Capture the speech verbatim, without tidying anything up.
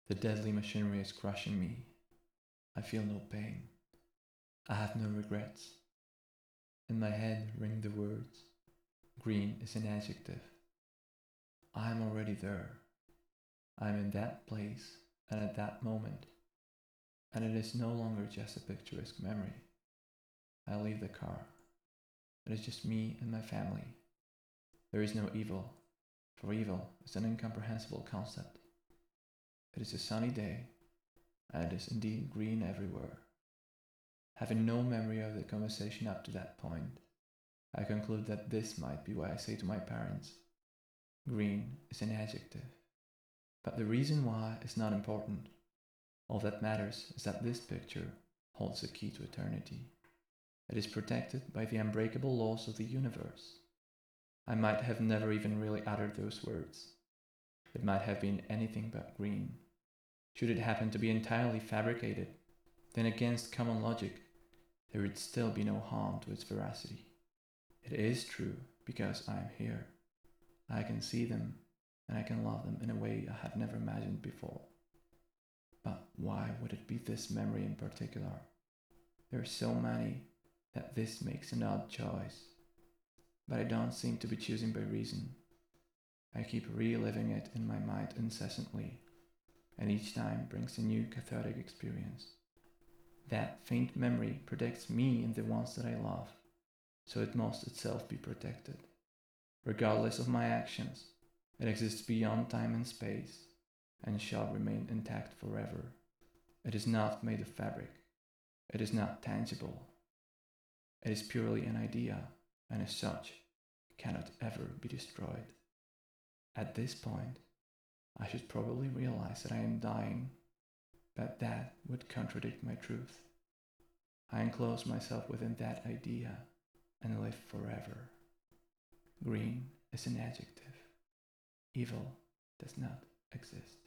The deadly machinery is crushing me. I feel no pain. I have no regrets. In my head ring the words. Green is an adjective. I am already there. I am in that place and at that moment. And it is no longer just a picturesque memory. I leave the car. It is just me and my family. There is no evil, for evil is an incomprehensible concept. It is a sunny day, and it is indeed green everywhere. Having no memory of the conversation up to that point, I conclude that this might be why I say to my parents, green is an adjective. But the reason why is not important. All that matters is that this picture holds the key to eternity. It is protected by the unbreakable laws of the universe. I might have never even really uttered those words. It might have been anything but green. Should it happen to be entirely fabricated, then against common logic, there would still be no harm to its veracity. It is true because I am here. I can see them, and I can love them in a way I have never imagined before. But why would it be this memory in particular? There are so many that this makes an odd choice. But I don't seem to be choosing by reason. I keep reliving it in my mind incessantly, and each time brings a new cathartic experience. That faint memory protects me and the ones that I love, so it must itself be protected. Regardless of my actions, it exists beyond time and space, and shall remain intact forever. It is not made of fabric. It is not tangible. It is purely an idea, and as such, cannot ever be destroyed. At this point, I should probably realize that I am dying, but that would contradict my truth. I enclose myself within that idea and live forever. Green is an adjective. Evil does not exist.